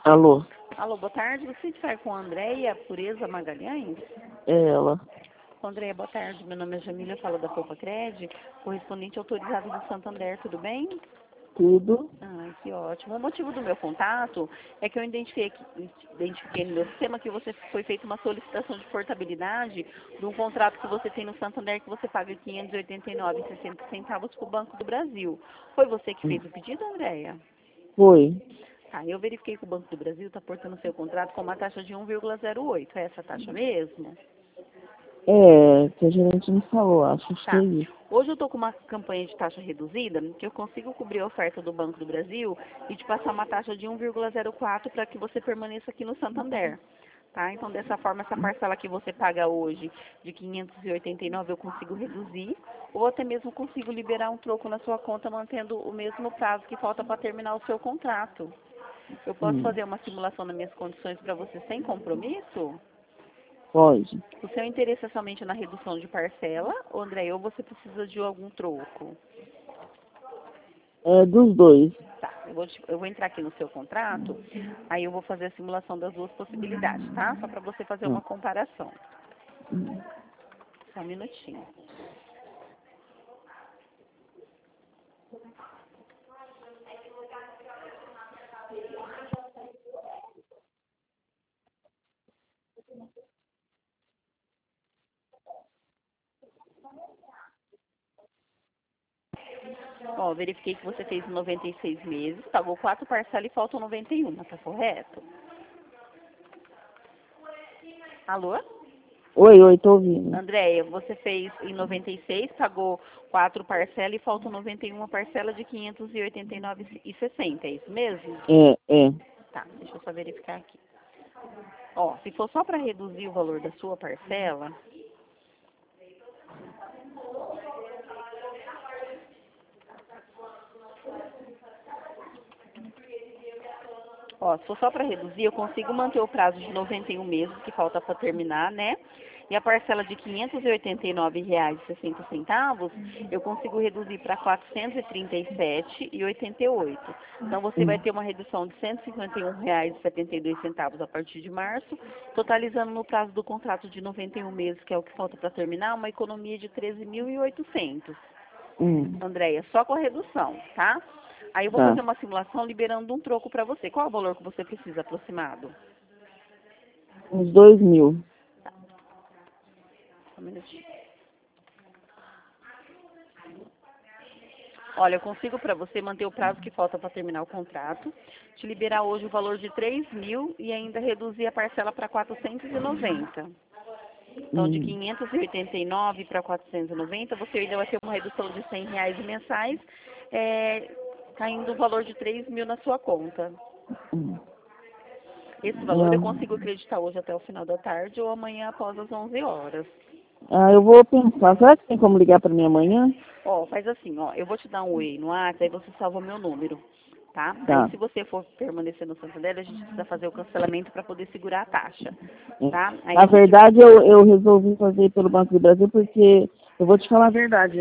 Alô? Alô, boa tarde. Você está com a Andréia Pureza Magalhães? É ela. Andréia, boa tarde. Meu nome é Jamília, eu falo da Copa Cred, correspondente autorizado do Santander, tudo bem? Tudo? Que ótimo. O motivo do meu contato é que eu identifiquei no meu sistema que você foi feita uma solicitação de portabilidade de um contrato que você tem no Santander que você paga R$ 589,60 para o Banco do Brasil. Foi você que fez o pedido, Andréia? Foi. Tá, eu verifiquei que o Banco do Brasil está portando seu contrato com uma taxa de 1,08. É essa a taxa mesmo? É, que a gerente me falou, acho que é Tá. isso. Hoje eu estou com uma campanha de taxa reduzida, que eu consigo cobrir a oferta do Banco do Brasil e te passar uma taxa de 1,04 para que você permaneça aqui no Santander. Tá? Então, dessa forma, essa parcela que você paga hoje de 589 eu consigo reduzir, ou até mesmo consigo liberar um troco na sua conta mantendo o mesmo prazo que falta para terminar o seu contrato. Eu posso Hum, fazer uma simulação das minhas condições para você sem compromisso? pode. O seu interesse é somente na redução de parcela, ou André, ou você precisa de algum troco? É dos dois. Tá, eu vou entrar aqui no seu contrato, aí eu vou fazer a simulação das duas possibilidades, tá? Só para você fazer Hum, uma comparação. Só um minutinho. Ó, verifiquei que você fez 96 meses, pagou 4 parcelas e faltam 91, tá correto? Alô? Oi, tô ouvindo. Andréia, você fez em 96, pagou 4 parcelas e faltam 91 parcela de 589,60, é isso mesmo? É. Tá, deixa eu só verificar aqui. Ó, se for só para reduzir o valor da sua parcela, ó, se for só para reduzir, eu consigo manter o prazo de 91 meses, que falta para terminar, né? E a parcela de R$ 589,60, eu consigo reduzir para R$ 437,88. Então, você vai Hum, ter uma redução de R$ 151,72 a partir de março, totalizando no prazo do contrato de 91 meses, que é o que falta para terminar, uma economia de 13.800. hum, Andréia, só com a redução, tá? Aí eu vou tá. fazer uma simulação liberando um troco para você. Qual é o valor que você precisa aproximado? Uns 2.000. Só um minutinho. Olha, eu consigo para você manter o prazo que falta para terminar o contrato, te liberar hoje o valor de 3.000 e ainda reduzir a parcela para 490. Então, de Hum, 589 para 490, você ainda vai ter uma redução de R$ 100 mensais, caindo o valor de 3.000 na sua conta. hum. Esse valor eu consigo acreditar hoje até o final da tarde ou amanhã após as 11 horas. Eu vou pensar. Será que tem como ligar para mim amanhã? Ó, faz assim, ó, eu vou te dar um oi no WhatsApp, aí você salva meu número, tá? Aí Tá. se você for permanecer no Santander, a gente precisa fazer o cancelamento para poder segurar a taxa, tá? Aí Na a gente, verdade, eu resolvi fazer pelo Banco do Brasil porque eu vou te falar a verdade.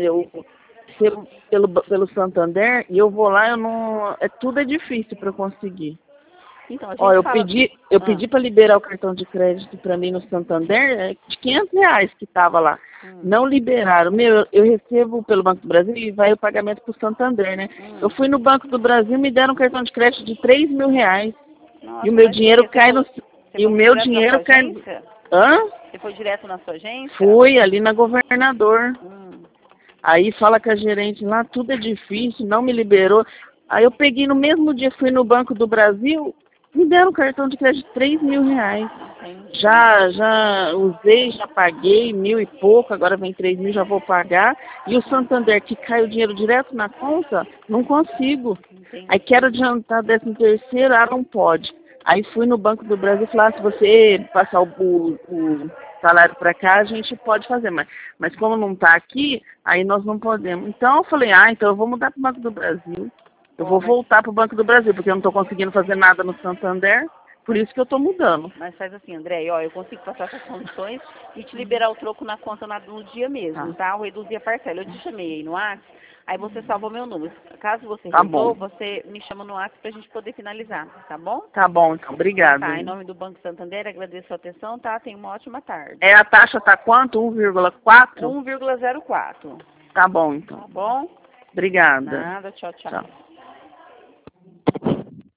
Pelo Santander, e eu vou lá, eu não. Tudo é difícil para eu conseguir. então, a Ó, gente fala, eu ah, pedi para liberar o cartão de crédito para mim no Santander, de R$ 500 que estava lá. hum, Não liberaram. Meu, eu recebo pelo Banco do Brasil e vai o pagamento para o Santander, né? Eu hum. fui no Banco do Brasil, me deram um cartão de crédito de R$ 3.000. E o Nossa, meu mas por dinheiro quê? cai no. Você E o foi meu direto na sua dinheiro cai. agência? Hã? Você foi direto na sua agência? Fui ali na governador. Hum. Aí fala com a gerente lá, tudo é difícil, não me liberou. Aí eu peguei no mesmo dia, fui no Banco do Brasil, me deram um cartão de crédito de R$ 3.000. Entendi. Já usei, já paguei 1.000 e pouco, agora vem 3.000, já vou pagar. E o Santander, que cai o dinheiro direto na conta, não consigo. Aí quero Entendi. adiantar 13º, não pode. Aí fui no Banco do Brasil e falei, se você passar o salário para cá, a gente pode fazer, mas como não está aqui, aí nós não podemos. Então eu falei, então eu vou mudar para o Banco do Brasil. Eu Ó, vou mas voltar para o Banco do Brasil, porque eu não estou conseguindo fazer nada no Santander. Por isso que eu tô mudando. Mas faz assim, André, ó, eu consigo passar essas condições e te liberar o troco na conta no dia mesmo, tá? Eu reduzi a parcela. Eu te chamei aí no WhatsApp, aí você salva meu número. Caso você Tá bom. resolva, você me chama no WhatsApp pra gente poder finalizar, tá bom? Tá bom, então. Obrigada. Tá, em nome do Banco Santander, agradeço a atenção, tá? Tenha uma ótima tarde. A taxa tá quanto? 1,4? 1,04. Tá bom, então. Tá bom? Obrigada. Nada, tchau, tchau. Tchau.